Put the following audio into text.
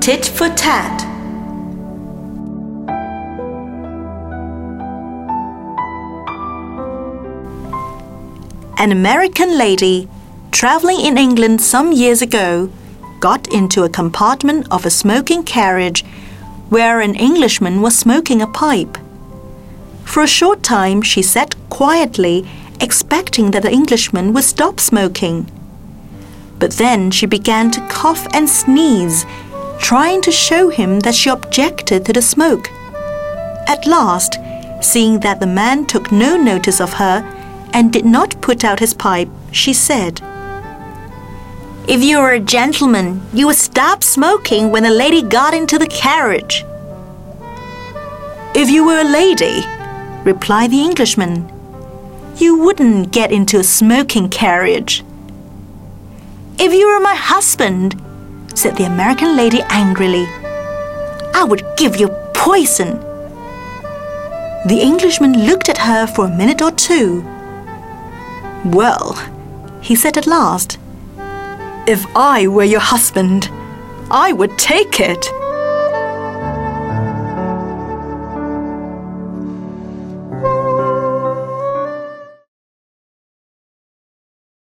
Tit for tat. An American lady traveling in England some years ago got into a compartment of a smoking carriage where an Englishman was smoking a pipe. For a short time she sat quietly, expecting that the Englishman would stop smoking. But then she began to cough and sneeze, trying to show him that she objected to the smoke. At last, seeing that the man took no notice of her and did not put out his pipe, she said, "If you were a gentleman, you would stop smoking when the lady got into the carriage." "If you were a lady," replied the Englishman, "you wouldn't get into a smoking carriage." "If you were my husband," said the American lady angrily, "I would give you poison." The Englishman looked at her for a minute or two. "Well," he said at last, "if I were your husband, I would take it."